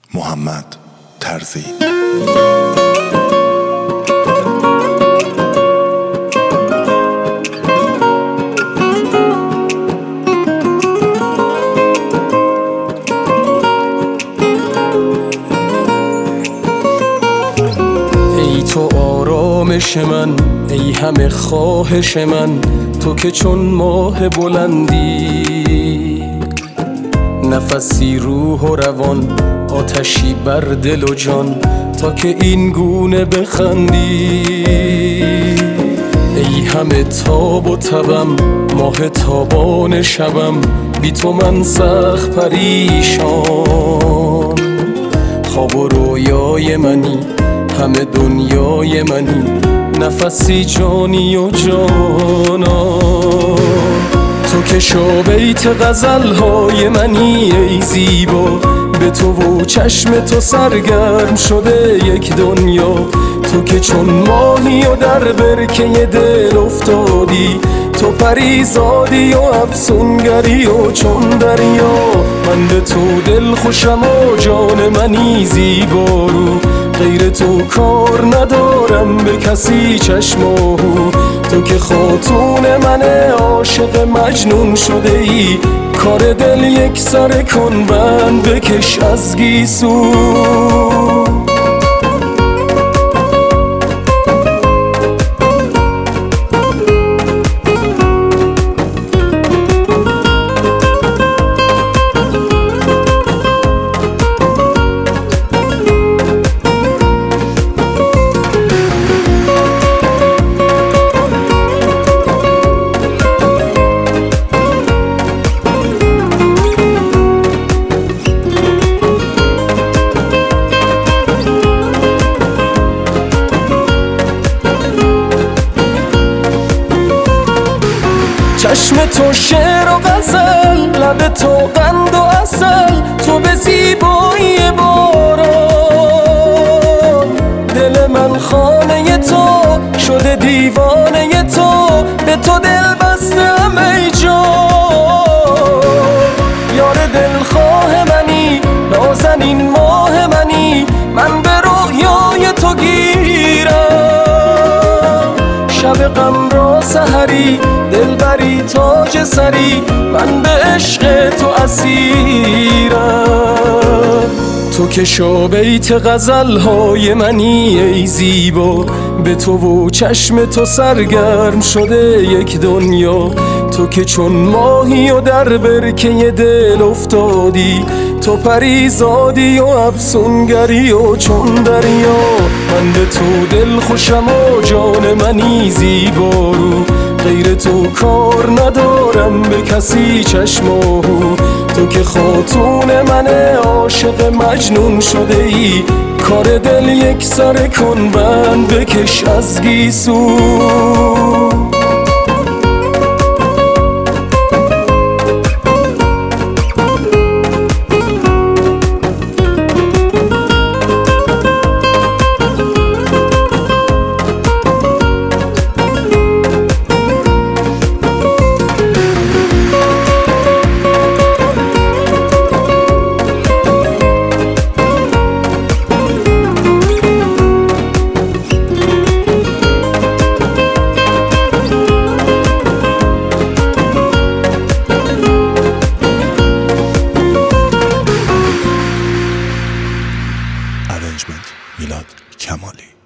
محمد ترزی. ای تو آرامش من، ای همه خواهش من، تو که چون ماه بلندی، نفسی روح و روان، آتشی بر دل و جان، تا که این گونه بخندی. ای همه تاب و تبم، ماه تابان شبم، بی تو من سخت پریشان. خواب و رویای منی، همه دنیای منی، نفسی جانی و جانان. تو که شابیت غزلهای منی ای زیبا، به تو و چشم تو سرگرم شده یک دنیا. تو که چون ماهی و در برکه دل افتادی، تو پریزادی و افسونگری و چون دریا. من به تو دل خوشم و جان منی زیبا رو، غیر تو کار ندارم به کسی چشم و هو. تو که خاتون من عاشق مجنون شده ای، کار دل یک سر کن بند بکش از گیسو. چشم تو شعر و غزل، لب تو قند و عسل، تو به زیبایی باران. دل من خانه تو شده دیوانه تو، به تو دل بستم ای جان. یار دلخواه منی، نازنین ماه منی، من به رویای تو گیرم. شب غم را سحری، دلبری تاج سری، من به عشق تو اسیرم. تو که شابیت غزلهای منی ای زیبا، به تو و چشم تو سرگرم شده یک دنیا. تو که چون ماهی و در برکه دل افتادی، تو پریزادی و افسونگری و چون دریا. من به تو دل خوشم و جان منی زیبا رو، غیر تو کار ندارم به کسی چشم و هو. تو که خاتون من عاشق مجنون شده ای، کار دل یک سر کن بند بکش از گیسو. میلاد کمالی.